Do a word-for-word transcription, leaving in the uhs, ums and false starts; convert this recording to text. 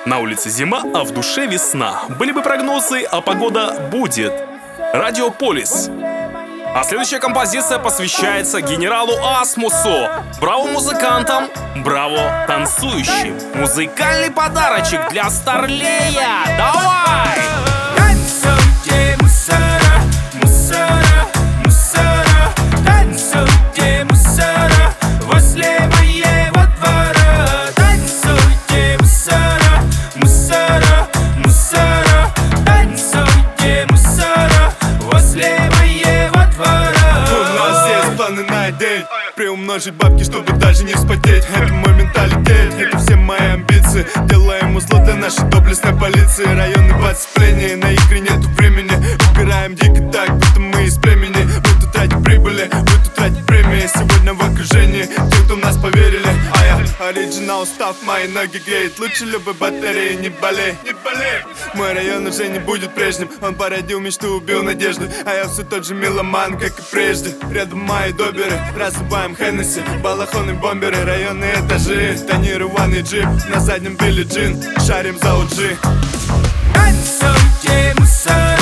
На улице зима, а в душе весна. Были бы прогнозы, а погода будет. Радио Полис. А следующая композиция посвящается генералу Асмусу. Браво музыкантам, браво танцующим. Музыкальный подарочек для Старлея. Давай! Танцуйте, мусора, мусора, мусора. Танцуйте, мусора, возле моего двора. Танцуйте, мусора, мусора, мусора. Танцуйте, мусора, возле моего двора. У нас есть планы на день, приумножить бабки, чтобы даже не вспотеть. Это мой менталитет, это все мои амбиции. Делаем узло для нашей доблестной полиции. Районы в отцеплении, на игры нету времени. Убираем дико так, будто мы из племени. Мы тут ради прибыли, мы тут ради премии. Сегодня в окружении те, кто в нас поверили. А я оригинал, став мои ноги греет. Лучше любой батареи, не болей, не болей. Мой район уже не будет прежним. Он породил мечту, убил надежду. А я все тот же меломан, как и прежде. Рядом мои доберы, разрубаем Хеннесси. Балахоны, бомберы, районные этажи. Тонированный джип, на заднем Билли Джин. Шарим за о джи. Танцуйте, мусора.